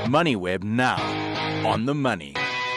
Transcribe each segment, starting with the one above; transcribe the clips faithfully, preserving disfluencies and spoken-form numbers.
MoneyWeb now on the money.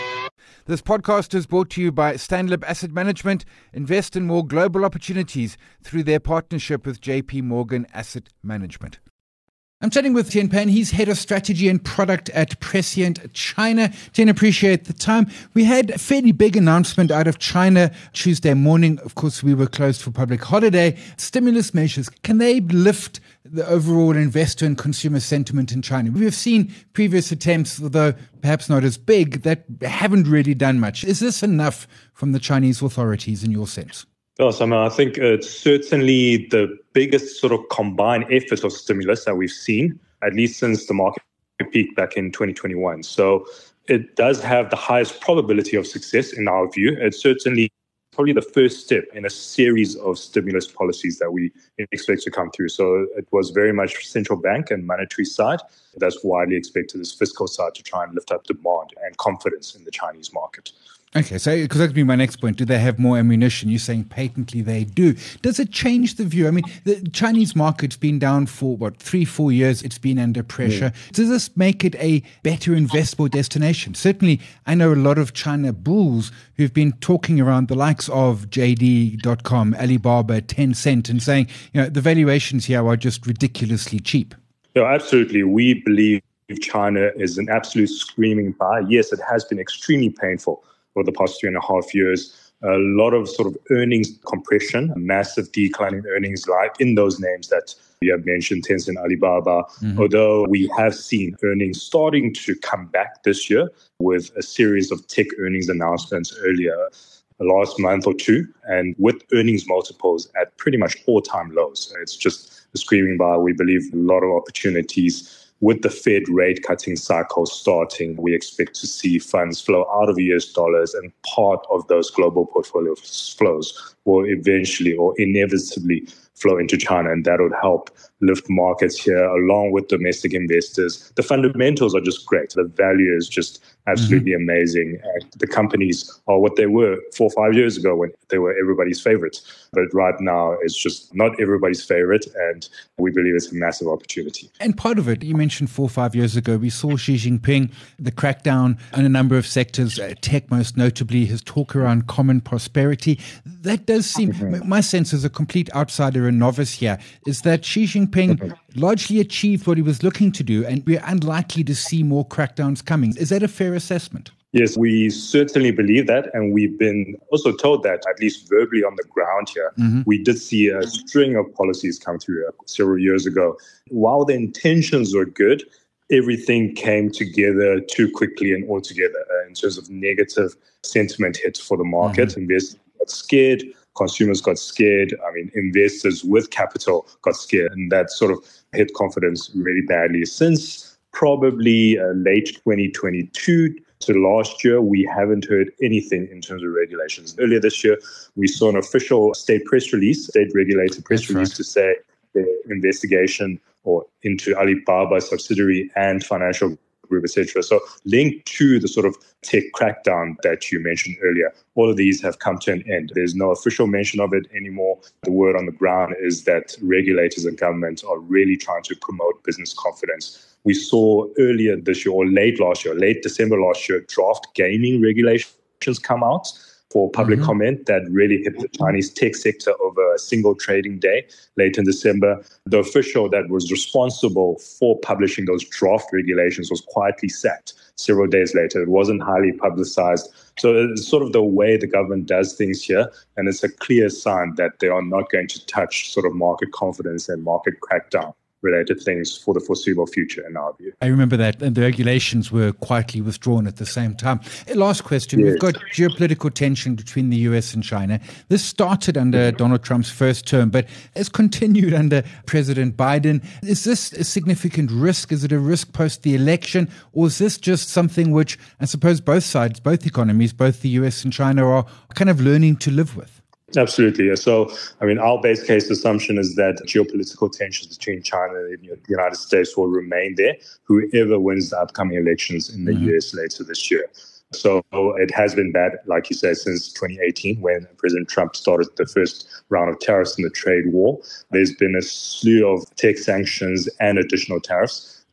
This podcast is brought to you by Stanlib Asset Management. Invest in more global opportunities through their partnership with J P Morgan Asset Management. I'm chatting with Tian Pan. He's head of strategy and product at Prescient China. Tian, appreciate the time. We had a fairly big announcement out of China Tuesday morning. Of course, we were closed for public holiday. Stimulus measures, can they lift the overall investor and consumer sentiment in China? We've seen previous attempts, although perhaps not as big, that haven't really done much. Is this enough from the Chinese authorities in your sense? Yes, I mean, I think it's certainly the biggest sort of combined effort of stimulus that we've seen, at least since the market peaked back in twenty twenty-one. So it does have the highest probability of success in our view. It's certainly probably the first step in a series of stimulus policies that we expect to come through. So it was very much central bank and monetary side. That's widely expected as fiscal side to try and lift up demand and confidence in the Chinese market. Okay, so because that would be my next point. Do they have more ammunition? You're saying patently they do. Does it change the view? I mean, the Chinese market's been down for, what, three, four years. It's been under pressure. Yeah. Does this make it a better investable destination? Certainly, I know a lot of China bulls who've been talking around the likes of J D dot com, Alibaba, Tencent, and saying, you know, the valuations here are just ridiculously cheap. No, absolutely. We believe China is an absolute screaming buy. Yes, it has been extremely painful for the past two and a half years. A lot of sort of earnings compression, a massive decline in earnings like in those names that you have mentioned, Tencent, Alibaba, mm-hmm. although we have seen earnings starting to come back this year with a series of tech earnings announcements earlier last month or two, and with earnings multiples at pretty much all-time lows. It's just a screaming buy. We believe a lot of opportunities. With the Fed rate cutting cycle starting, we expect to see funds flow out of U S dollars, and part of those global portfolio flows will eventually or inevitably flow into China, and that would help lift markets here along with domestic investors. The fundamentals are just great. The value is just absolutely mm-hmm. amazing. And the companies are what they were four or five years ago when they were everybody's favorite. But right now, it's just not everybody's favorite, and we believe it's a massive opportunity. And part of it, you mentioned four or five years ago, we saw Xi Jinping, the crackdown on a number of sectors, uh, tech most notably, his talk around common prosperity. That does seem, mm-hmm. my sense as a complete outsider and novice here, is that Xi Jinping mm-hmm. largely achieved what he was looking to do, and we're unlikely to see more crackdowns coming. Is that a fair assessment? Yes, we certainly believe that, and we've been also told that, at least verbally on the ground here. Mm-hmm. We did see a string of policies come through several years ago. While the intentions were good, everything came together too quickly and altogether uh, in terms of negative sentiment hits for the market. Mm-hmm. Investors got scared, consumers got scared. I mean, investors with capital got scared, and that sort of hit confidence really badly. Since probably uh, late twenty twenty-two to last year, we haven't heard anything in terms of regulations. Earlier this year, we saw an official state press release, state regulated press That's release right. to say the investigation or into Alibaba subsidiary and financial group, et cetera. So linked to the sort of tech crackdown that you mentioned earlier, all of these have come to an end. There's no official mention of it anymore. The word on the ground is that regulators and governments are really trying to promote business confidence. We saw earlier this year or late last year, late December last year, draft gaming regulations come out for public mm-hmm. comment that really hit the Chinese tech sector over a single trading day late in December. The official that was responsible for publishing those draft regulations was quietly sacked several days later. It wasn't highly publicized. So it's sort of the way the government does things here, and it's a clear sign that they are not going to touch sort of market confidence and market crackdown related things for the foreseeable future, in our view. I remember that, and the regulations were quietly withdrawn at the same time. Last question. Yes. We've got geopolitical tension between the U S and China. This started under mm-hmm. Donald Trump's first term, but has continued under President Biden. Is this a significant risk? Is it a risk post the election? Or is this just something which I suppose both sides, both economies, both the U S and China are kind of learning to live with? Absolutely. So, I mean, our base case assumption is that geopolitical tensions between China and the United States will remain there, whoever wins the upcoming elections in the mm-hmm. U S later this year. So it has been bad, like you said, since twenty eighteen, when President Trump started the first round of tariffs in the trade war. There's been a slew of tech sanctions and additional tariffs.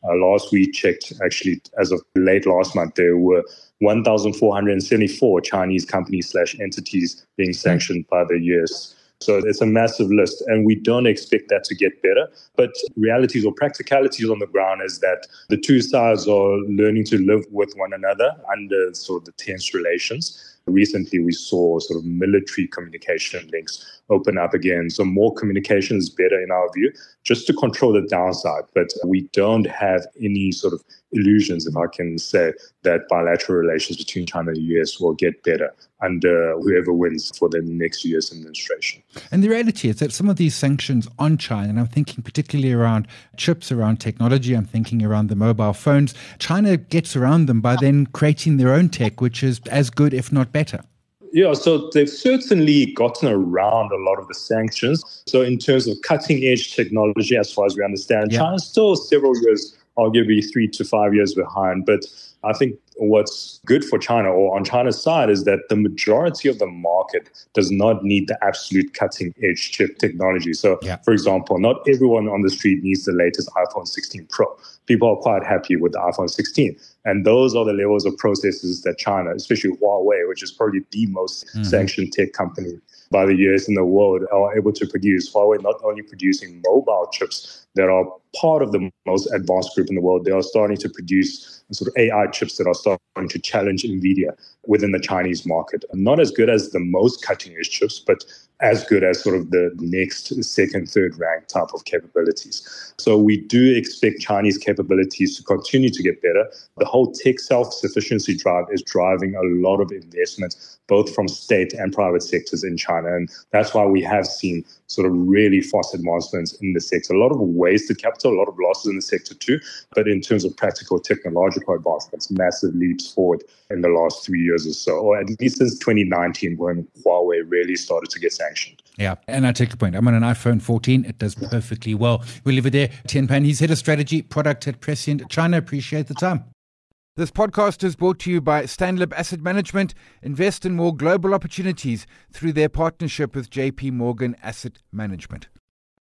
Uh, last we checked, actually, as of late last month, there were one thousand four hundred seventy-four Chinese companies slash entities being sanctioned by the U S. So it's a massive list, and we don't expect that to get better. But realities or practicalities on the ground is that the two sides are learning to live with one another under sort of the tense relations. Recently, we saw sort of military communication links open up again. So more communication is better in our view, just to control the downside. But we don't have any sort of illusions, if I can say, that bilateral relations between China and the U S will get better under whoever wins for the next U S administration. And the reality is that some of these sanctions on China, and I'm thinking particularly around chips, around technology, I'm thinking around the mobile phones, China gets around them by then creating their own tech, which is as good, if not better. Yeah, so they've certainly gotten around a lot of the sanctions. So in terms of cutting-edge technology, as far as we understand, yeah. China's still several years, arguably three to five years behind. But I think what's good for China, or on China's side, is that the majority of the market does not need the absolute cutting-edge chip technology. So, yeah. for example, not everyone on the street needs the latest iPhone sixteen Pro. People are quite happy with the iPhone sixteen. And those are the levels of processes that China, especially Huawei, which is probably the most mm-hmm. sanctioned tech company by the U S in the world, are able to produce. Huawei not only producing mobile chips that are part of the most advanced group in the world, they are starting to produce sort of A I chips that are starting to challenge NVIDIA within the Chinese market. Not as good as the most cutting-edge chips, but as good as sort of the next, second, third rank type of capabilities. So we do expect Chinese capabilities to continue to get better. The whole tech self-sufficiency drive is driving a lot of investment, both from state and private sectors in China. And that's why we have seen sort of really fast advancements in the sector. A lot of wasted capital, a lot of losses in the sector too. But in terms of practical technological advancements, massive leaps forward in the last three years or so, or at least since twenty nineteen, when Huawei really started to get sanctioned. Yeah, and I take your point. I'm on an iPhone fourteen. It does perfectly well. We'll leave it there. Tian Pan, he's head of strategy, product at Prescient China. Appreciate the time. This podcast is brought to you by Stanlib Asset Management. Invest in more global opportunities through their partnership with J P Morgan Asset Management.